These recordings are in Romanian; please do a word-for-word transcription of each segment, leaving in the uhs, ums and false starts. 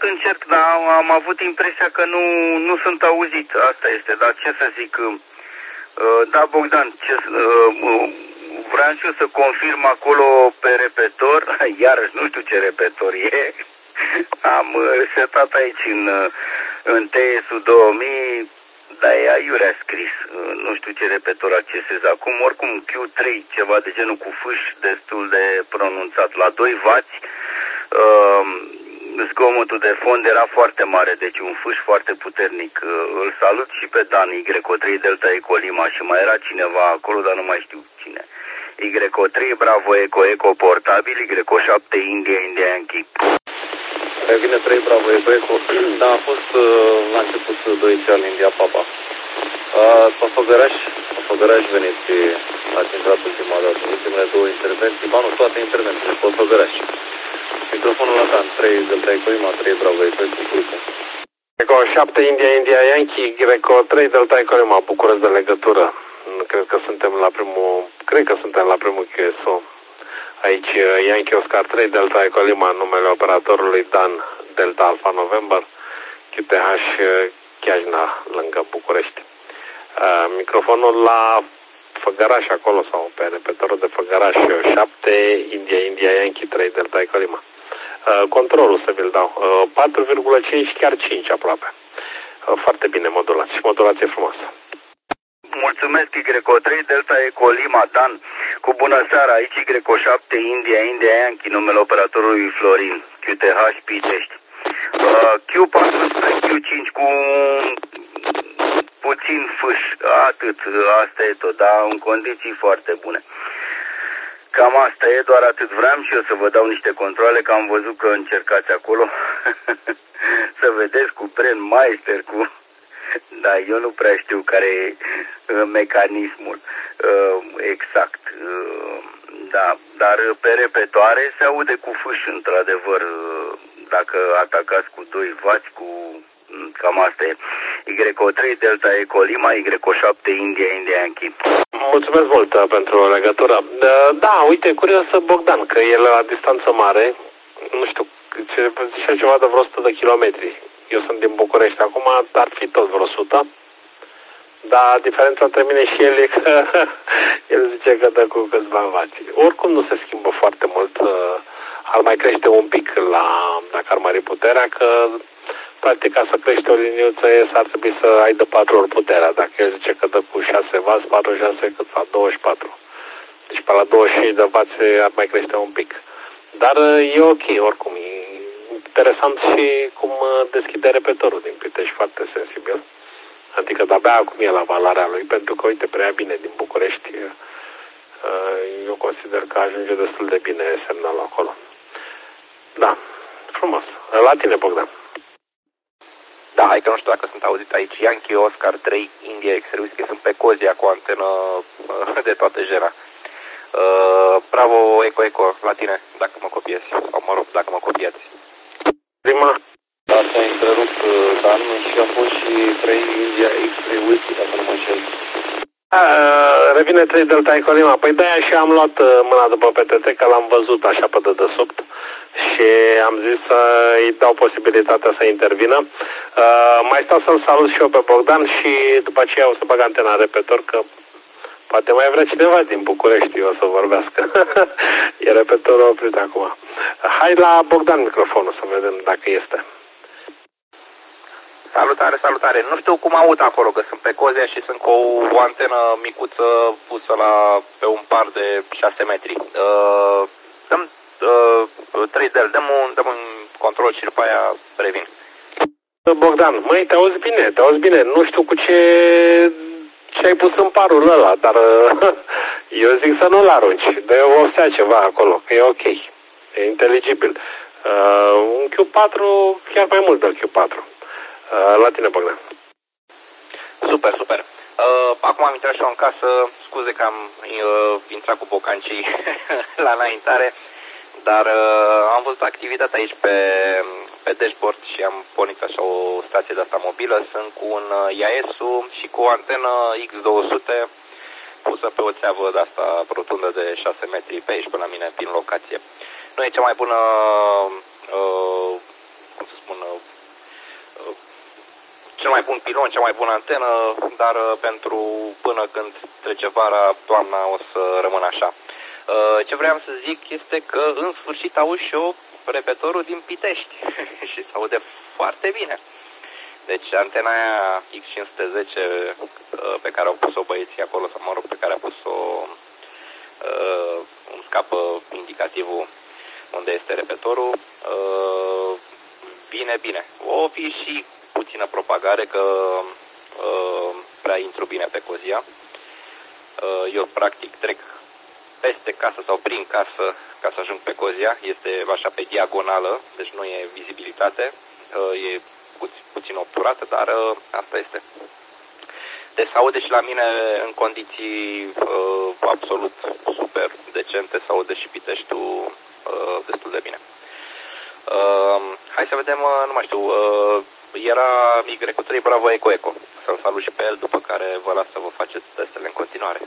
încerc, dar am avut impresia că nu, nu sunt auzit. Asta este, dar ce să zic... Da, Bogdan, ce, vreau și eu să confirm acolo pe repetor, iarăși nu știu ce repetor e, am setat aici în, în T S U două mii, dar e aiurea scris, nu știu ce repetor accesez acum, oricum Q trei, ceva de genul cu fâș destul de pronunțat, la doi wați, zgomotul de fond era foarte mare, deci un fâș foarte puternic. Îl salut și pe Dan, Y O trei Delta Eco Lima, și mai era cineva acolo, dar nu mai știu cine. Y O trei Bravo Eco Eco portabil, Y O șapte India India Yankee. Revine trei Bravo Eco Eco, da, a fost la început doi Charlie India Papa. Pe Făgăraș, pe Făgăraș veniți, ați intrat ultima dată, ultimele două intervenții, ba nu, toate intervențiile, pe Făgăraș. Microfonul la Dan, trei Delta Eco Lima, trei Bravo Eco Eco, grupul. Eco șapte India India Yankee, Y O trei Delta Eco Lima, București de legătură. Cred că suntem la primul, cred că suntem la primul Q S O. Aici Yankee Oscar trei Delta Eco Lima, numele operatorului Dan Delta Alpha November, Q T H Chiajna, lângă București. Uh, microfonul la Făgăraș acolo, sau pe repetorul de Făgăraș șapte India India Yankee trei Delta Eco Lima. Uh, controlul să vi-l dau, uh, patru virgulă cinci, chiar cinci aproape. Uh, foarte bine modulați, modulație frumoasă. Mulțumesc, Y O trei Delta Eco Lima, Dan. Cu bună seara, aici Y O șapte India India Yankee, numele operatorului Florin, Q T H Pitești. Uh, Q patru spre Q cinci cu puțin fâș, atât, asta e tot, dar în condiții foarte bune. Cam asta e, doar atât vreau și eu să vă dau niște controle, că am văzut că încercați acolo să vedeți cu Pren Meister, cu... Da, eu nu prea știu care e mecanismul uh, exact, uh, da, dar pe repetoare se aude cu fâș, într-adevăr, uh, dacă atacați cu doi wați, cu... Cam asta e. Y O trei Delta Eco Lima, Y O șapte India India Yankee. Mulțumesc mult uh, pentru legătură. Da, da, uite, curios Bogdan, că el la distanță mare, nu știu, ce, zicea ceva de vreo o sută de kilometri. Eu sunt din București acum, ar fi tot vreo o sută. Dar diferența între mine și el e că el zice că dă cu câțiva wați. Oricum nu se schimbă foarte mult. Uh, ar mai crește un pic la, dacă ar mări puterea, că practic ca să crește o liniuță s-ar trebui să ai de patru ori puterea. Dacă el zice că dă cu șase wați, patru, șase, cât fac? douăzeci și patru. Deci pe la douăzeci și cinci de wați ar mai crește un pic. Dar e ok, oricum. E interesant și cum deschide repetorul din Pitești, foarte sensibil. Adică de-abia acum e la valoarea lui, pentru că, uite, prea bine din București. Eu consider că ajunge destul de bine semnalul acolo. Da, frumos. La tine, Bogdan. Da, hai că nu știu dacă sunt auzit aici. Yankee Oscar trei India X-Ray Whisky, sunt pe Cozia cu antenă de toată jera. Uh, bravo, Eco Eco, la tine, dacă mă copiezi. Sau mă rog, dacă mă copiați. Prima. Da, s-a întrerupt Dan și a fost și trei India X-Ray Whisky, dacă nu mă înșel. Uh, revine trei Delta Eco Lima. Păi de-aia și am luat mâna după P T T, că l-am văzut așa pe dedesubt și am zis să îi dau posibilitatea să intervină. Uh, mai stau să-l salut și eu pe Bogdan și după aceea o să bag antena în repetor, că poate mai vrea cineva din București o să vorbească. E repetorul oprit acum. Hai la Bogdan microfonul să vedem dacă este. Salutare, salutare. Nu știu cum aud acolo, că sunt pe Cozia și sunt cu o antenă micuță pusă la, pe un par de șase metri. Uh, dăm uh, trei D L, dăm un, dăm un control și după aia revin. Bogdan, măi, te auzi bine, te auzi bine. Nu știu cu ce, ce ai pus în parul ăla, dar eu zic să nu-l arunci. De o stea ceva acolo, că e ok. E inteligibil. Uh, un Q patru, chiar mai mult de Q patru. Uh, la tine, Bogdan. Super, super. Uh, acum am intrat și eu în casă. Scuze că am uh, intrat cu bocancii la înaintare, dar uh, am văzut activitatea aici pe, pe dashboard și am pornit așa o stație de asta mobilă. Sunt cu un I A S-ul și cu o antenă X două sute pusă pe o țeavă de asta rotundă de șase metri pe aici, pe la mine, prin locație. Nu e cea mai bună, uh, cum să spun, cel mai bun pilon, cea mai bună antenă, dar uh, pentru până când trece vara, toamna o să rămână așa. Uh, ce vreau să zic este că în sfârșit auzi și eu repetorul din Pitești și se aude foarte bine. Deci antena aia X cinci sute zece uh, pe care au pus-o băieții acolo, sau mă rog, pe care a pus-o, uh, îmi scapă indicativul unde este repetorul, uh, vine bine. O fi și puțină propagare, că uh, prea intru bine pe Cozia. Uh, eu practic trec peste casă sau prin casă ca să ajung pe Cozia. Este așa pe diagonală, deci nu e vizibilitate. Uh, e puț- puțin obturată, dar uh, asta este. Deci se aude și la mine în condiții uh, absolut super decente, se aude și Piteștiul uh, destul de bine. Uh, hai să vedem, uh, nu mai știu, uh, era Y trei Bravo Eco Eco. Să-l salut și pe el, după care vă las să vă faceți testele în continuare.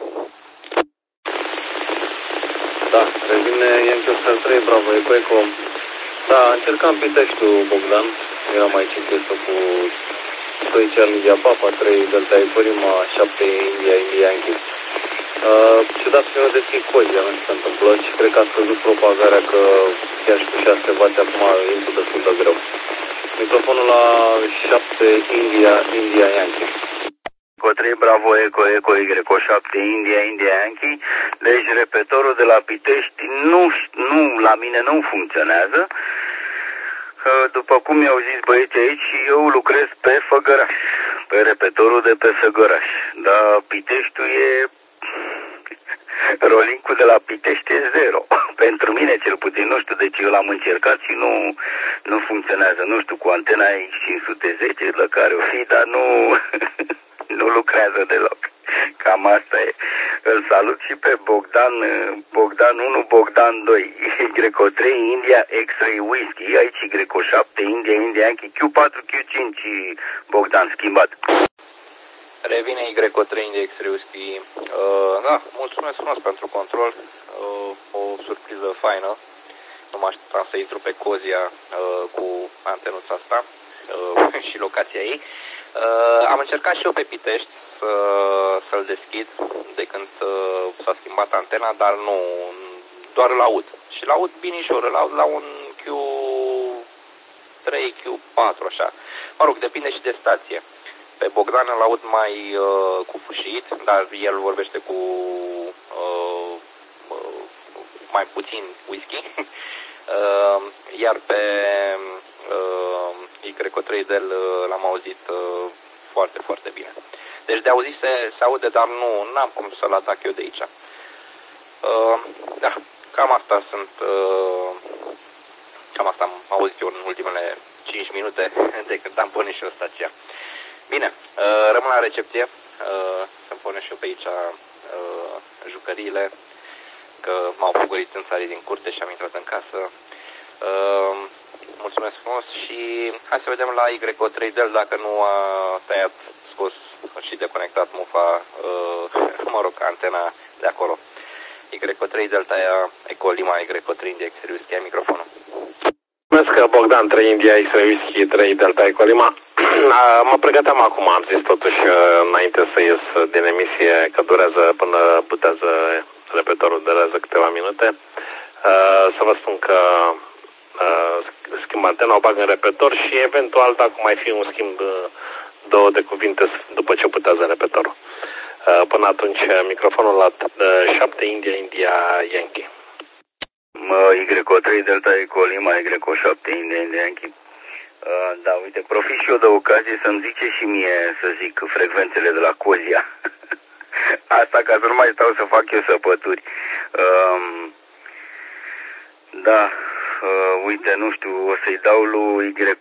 Da, revine Yankee trei Bravo Eco Eco. Da, încercam Piteștiul, Bogdan. Eram aici în piesă cu doi Charlie India Papa, trei Delta Eco Lima, șapte India India Yankee. Uh, ciudat că eu deschid Cozia, nu știu ce se întâmplă și cred că a scăzut propagarea, că chiar și cu șase vați acum intru destul de greu. Microfonul la șapte India India Yankee. Eco trei Bravo Eco Eco Y șapte India India Yankee. Deci repetorul de la Pitești nu, nu la mine nu funcționează. După cum mi-au zis băieții aici, eu lucrez pe Făgăraș, pe repetorul de pe Făgăraș. Dar Piteștiul e... Rolling-ul de la Pitești e zero. Pentru mine cel puțin, nu știu, deci eu l-am încercat și nu, nu funcționează. Nu știu, cu antena X cinci sute zece la care o fi, dar nu, nu lucrează deloc. Cam asta e. Îl salut și pe Bogdan, Bogdan unu, Bogdan doi, Y trei India X-Ray Whiskey, aici Y șapte India India Yankee, Q patru Q cinci, Bogdan, schimbat. Revine Y trei India X-Ray Whiskey. Uh, da, mulțumesc frumos pentru control, uh, o surpriză faină. Nu mă așteptam să intru pe Cozia uh, cu antenuța asta uh, și locația ei. Uh, am încercat și eu pe Pitești să, să-l deschid de când uh, s-a schimbat antena, dar nu, doar îl aud. Și îl aud binișor, îl aud la un Q trei, Q patru, așa. Mă rog, depinde și de stație. Pe Bogdan îl aud mai uh, cu fâșit, dar el vorbește cu uh, uh, mai puțin whisky. uh, iar pe uh, Y trei del uh, l-am auzit uh, foarte, foarte bine. Deci de auzit se, se aude, dar nu am cum să-l atac eu de aici. Uh, da, cam asta sunt, uh, cam asta am auzit eu în ultimele cinci minute de când am pornit și eu stația. Bine, uh, rămân la recepție, uh, să-mi pună și eu pe aici uh, jucăriile, că m-au fugărit în țarii din curte și am intrat în casă. Uh, mulțumesc frumos și hai să vedem la Y trei del dacă nu a tăiat, scos și deconectat mufa, uh, mă rog, antena de acolo. Y trei Delta Eco Lima, Y trei India X-Ray Whiskey, ai microfonul. Mulțumesc, Bogdan, trei India X-Ray Whiskey, trei Delta Eco Lima. Mă pregăteam acum, am zis totuși înainte să ies din emisie că durează până putează repetorul, durează câteva minute. Să vă spun că schimb antena, o bag în repetor și eventual dacă mai fi un schimb două de cuvinte după ce putează repetorul. Până atunci, microfonul la șapte India India Yankee. Y trei Delta Eco Lima, Y șapte India India Yankee. Uh, da, uite, profit și eu de ocazie să-mi zice și mie, să zic, frecvențele de la Cozia. Asta ca să nu mai stau să fac eu săpături. Uh, da, uh, uite, nu știu, o să-i dau lui Y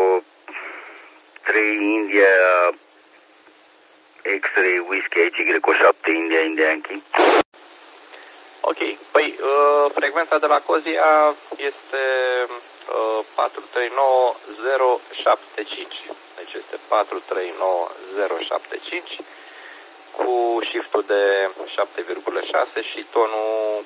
trei India X-Ray Whiskey, aici Y șapte India India Yankee. Ok, păi uh, frecvența de la Cozia este uh, patru trei nouă zero șapte cinci. Deci este patru trei nouă zero șapte cinci cu shift-ul de șapte virgulă șase și tonul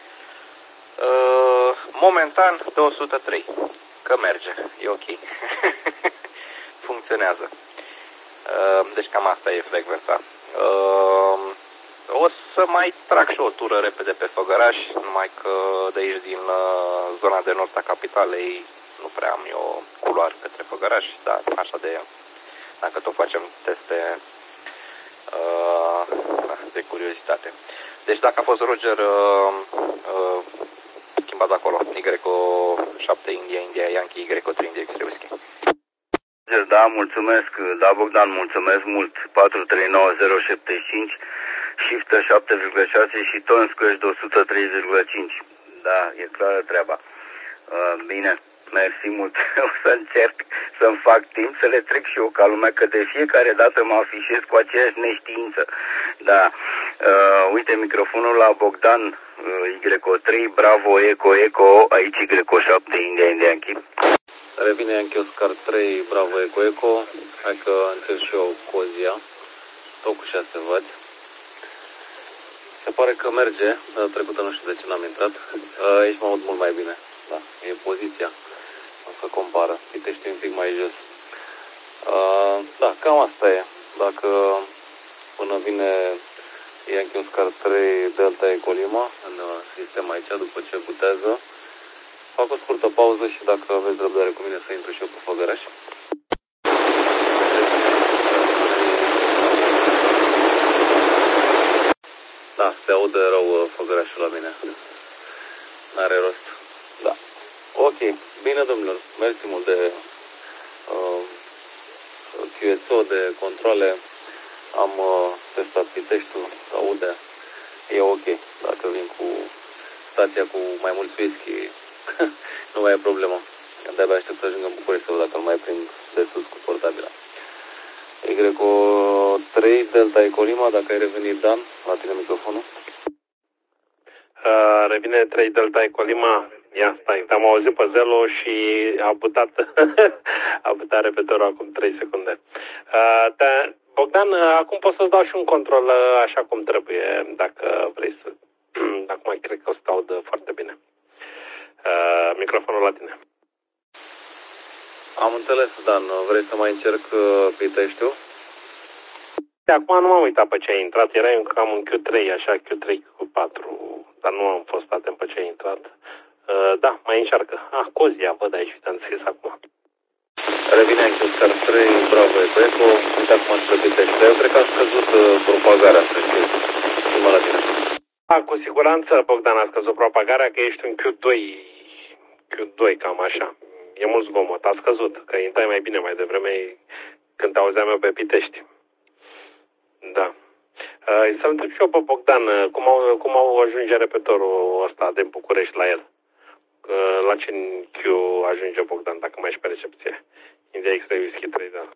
uh, momentan de o sută trei. Că merge, e ok. Funcționează. Uh, deci cam asta e frecvența. Uh, o să mai trag și o tură repede pe Făgăraș, numai că de aici din uh, zona de nord a capitalei nu prea am eu culoare către Făgăraș, dar așa de, dacă tot facem teste uh, de curiozitate. Deci dacă a fost Roger uh, uh, schimbat acolo, Y șapte India, India Yankee, Y trei India X-ray Whisky. Da, mulțumesc, da, Bogdan, mulțumesc mult, patru trei nouă zero șapte cinci, shifter șapte virgulă șase și ton squash de o sută trei virgulă cinci. Da, e clară treaba. Uh, bine, mersi mult, o să încerc să-mi fac timp să le trec și eu ca lumea, că de fiecare dată mă afișez cu aceeași neștiință. Da, uh, uite, microfonul la Bogdan, uh, Y trei, Bravo, Eco, Eco, aici Y șapte, India, India, Yankee. Revine Yankee Oscar trei, Bravo, Eco, Eco. Hai că încerc și eu Cozia. Tot cu șase văd. Se pare că merge. Data trecută nu știu de ce n-am intrat. Aici mă aud mult mai bine. Da, e poziția. O să compară. Pitești un pic mai jos. Da, cam asta e. Dacă până vine Yankee Oscar trei, Delta Eco Lima în sistem aici, după ce butează, fac o scurtă pauză și dacă aveți răbdare cu mine să intru și eu pe Făgăraș. Da, se aude rău Făgărașul la mine. N-are rost. Da. Ok. Bine, domnilor. Mersi mult de uh, Q S O, de controle. Am uh, testat Piteștiul, se aude. E ok. Dacă vin cu stația cu mai mulți whisky, nu mai e problemă. De-abia aștept să ajung în București sau dacă îl mai prind de sus cu portabila. Y trei, Delta Eco Lima, dacă ai revenit, Dan, la tine microfonul. Uh, revine trei Delta Eco Lima. Ia stai, am auzit pe Zelo și a butat, a butat repetorul acum trei secunde. Uh, da, Bogdan, acum pot să-ți dau și un control așa cum trebuie, dacă vrei să... Acum cred că o să te aud foarte bine. Uh, microfonul la tine. Am înțeles, Dan. Vrei să mai încerc uh, Piteștiul? De acum nu m-am uitat pe ce ai intrat. Erai cam în Q trei, așa, Q trei, Q patru, dar nu am fost atent pe ce ai intrat. Uh, da, mai încearcă. Ah, Cozia, văd aici, uite, am scris acum. Revine în Oscar trei, Bravo, Eco, Eco. Uite acum spre Pitești. Eu cred că a scăzut uh, propagarea, să știi. Stima la tine. Da, cu siguranță, Bogdan, a scăzut propagarea, că ești în Q doi, Q doi, cam așa. E mult zgomot, a scăzut, că intrai mai bine mai devreme când te auzeam eu pe Pitești. Da. Uh, să-l întreb și eu pe Bogdan, cum, au, cum au ajunge repetorul ăsta din București la el? Uh, la ce Q ajunge Bogdan, dacă mai ești pe recepție? India X-ray Whisky trei, da.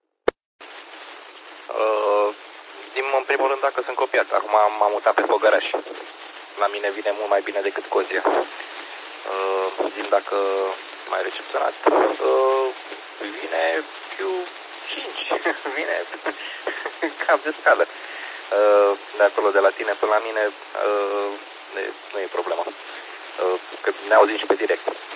Uh, din, în primul rând, dacă sunt copiat. Acum m-am mutat pe Făgăraș. La mine vine mult mai bine decât Cozia. Uh, din dacă mai recepționat, uh, vine Q cinci, vine cam de scală. Uh, de acolo, de la tine până la mine, uh, nu e problemă. Uh, că ne auzim și pe direct.